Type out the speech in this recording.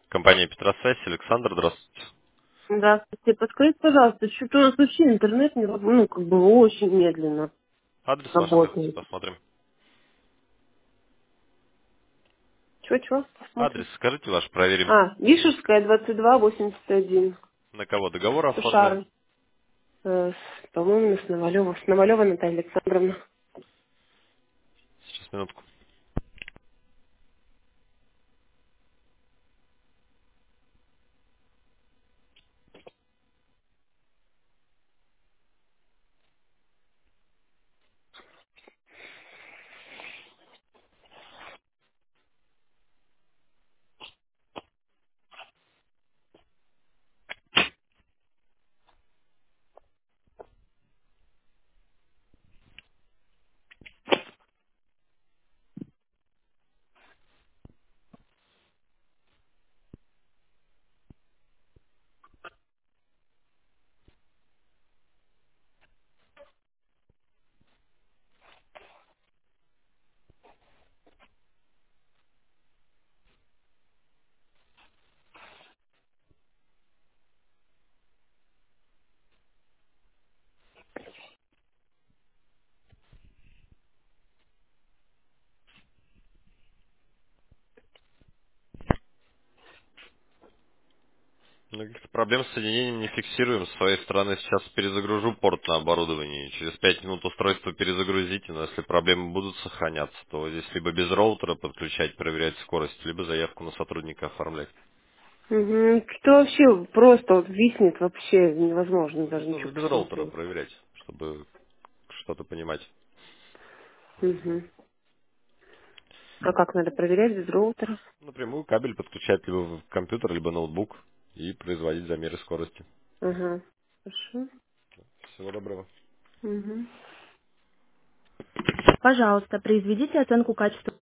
Компания Петросвязь, Александр, здравствуйте. Здравствуйте. Подскажите, пожалуйста, что-то у нас вообще интернет как бы очень медленно Адрес ваш скажите, работает. посмотрим. Чего? Адрес Посмотрим. скажите ваш, проверим. Вишерская, 2281. На кого договор оформлен? Сушары. По-моему, с Новалева. С Новалева Наталья Александровна. Сейчас, минутку. Ну, каких-то проблем с соединением не фиксируем. С своей стороны сейчас перезагружу порт на оборудовании. Через 5 минут устройство перезагрузите, но если проблемы будут сохраняться, то здесь либо без роутера подключать, проверять скорость, либо заявку на сотрудника оформлять. Угу. Что вообще просто вот виснет вообще невозможно даже Просто нужно ничего без роутера посмотреть. проверять, чтобы что-то понимать. Угу. А как надо проверять без роутера? Напрямую кабель подключать либо в компьютер, либо ноутбук и производить замеры скорости. Ага. Хорошо. Всего доброго. Угу. Пожалуйста, произведите оценку качества